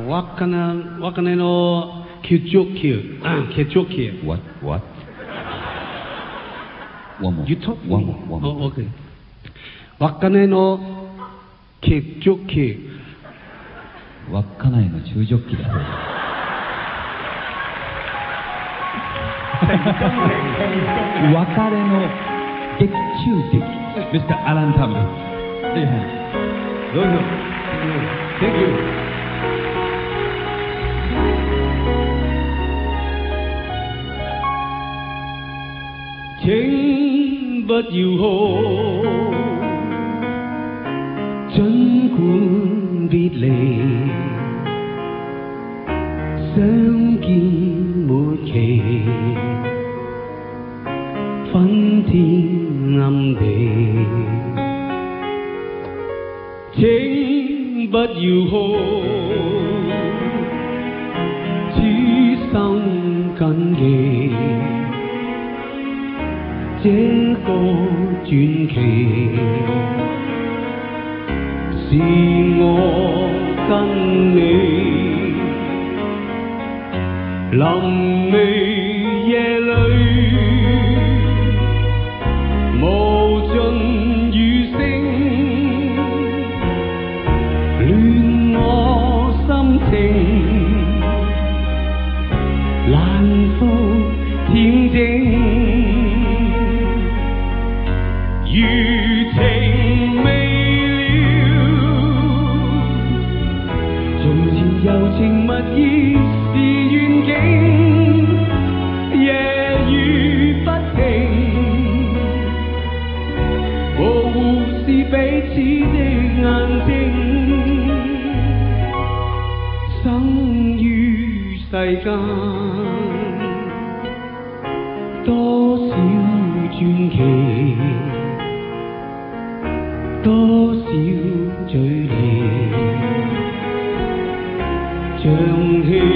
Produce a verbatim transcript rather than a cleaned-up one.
我跟他，我跟那个 Q 足 Q， Q 足 Q。 What what？ One more. You talk. One more. One more. Oh, okay. 我跟那个 Q 足 Q。 稚内の中ジョッキだ。別れの劇中劇。ミスター アラン・タム。どうぞ。Thank you。 請不要哭，儘管別離，相見沒期，昏天暗地。請不要哭，此生緊記。這個傳奇是我跟你臨尾夜裏無盡餘聲，亂我心情難復恬靜。餘情未了，從前柔情蜜意是願景，夜雨不停，模糊是彼此的眼睛，生於世間，多少傳奇。多少距離，像氣。